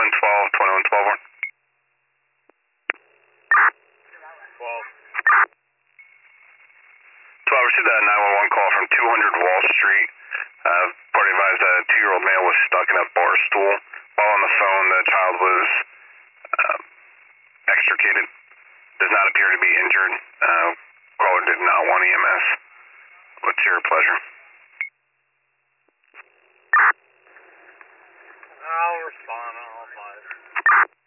2112, 12. 12, received a 911 call from 200 Wall Street. Party advised that a 2-year-old male was stuck in a bar stool. While on the phone, the child was extricated. Does not appear to be injured. Caller did not want EMS. What's your pleasure? I'll respond. I'll advise.